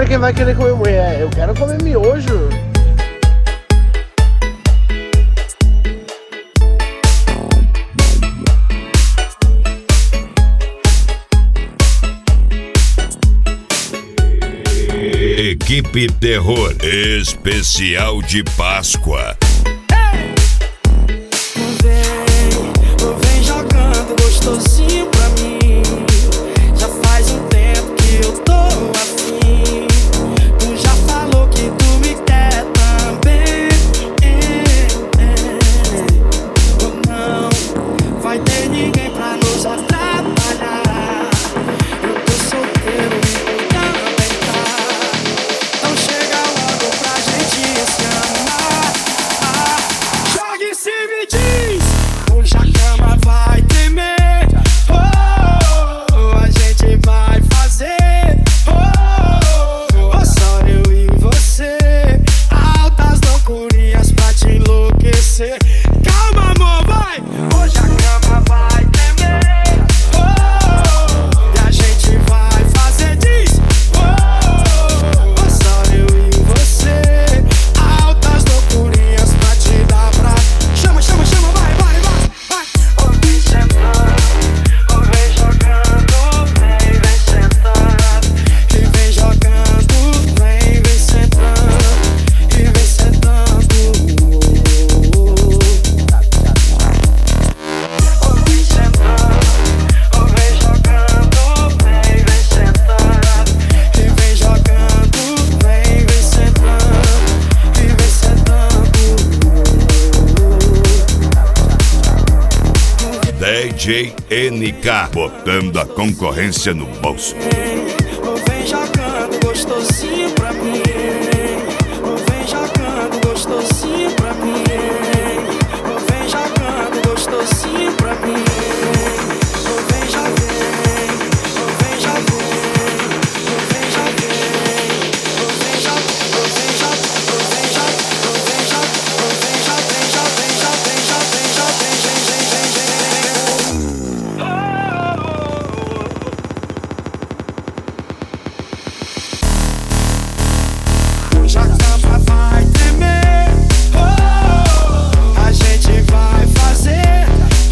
quem vai querer comer mulher. Eu quero comer miojo. Equipe Terror Especial de Páscoa. Vem jogando gostosinho pra mim. Já faz um tempo que eu tô afim. Tu já falou que tu me quer também. Ou não vai ter ninguém pra nos atrapalhar. Eu tô solteiro e também tá. Então chega logo pra gente se amar. Joga em cima e diz: hoje a cama vai tremer. Oh, a gente vai fazer. Oh, só eu e você. Altas loucurinhas pra te enlouquecer. Calma, amor, vai. Hoje a cama vai tremer. Oh, e a gente vai fazer, diz. Oh, só eu e você. Altas loucurinhas pra te dar pra. Chama, chama, chama, vai, vai, vai, vai. Ou vem sentando, ou vem jogando, vem, vem sentando. E vem jogando, vem, vem sentando. E vem sentando. Ou vem sentando, ou vem jogando, vem, vem sentando. E vem jogando, vem, vem sentando. E vem sentando. DJ NK, botando a concorrência no bolso. Ou vem jogando gostosinho pra mim. Ou vem jogando gostosinho pra mim. Ou vem jogando gostosinho pra mim. Ou vem já vem. Ou vem já vem. Ou vem já vem. Ou vem já. Ou vem já. Ou vem já. Ou vem já. Ou vem já. Vem já vem já vem já vem já vem hoje a cama vai tremer. Oh, a gente vai fazer.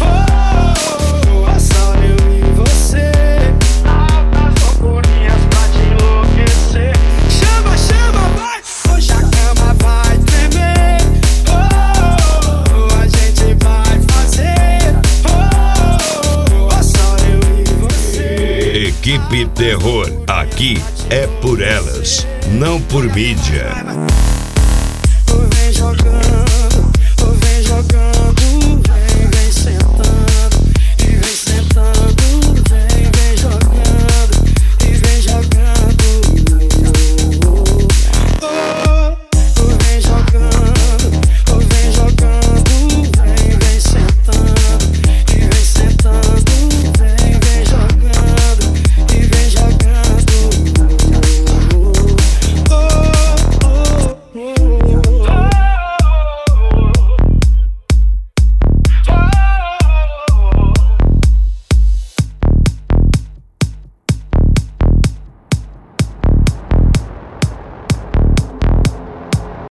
Oh, só eu e você. Altas loucurinhas pra te enlouquecer. Chama, chama, vai. Hoje a cama vai tremer. Oh, a gente vai fazer. Oh, só eu e você. Equipe Terror, aqui é por elas, não por mídia.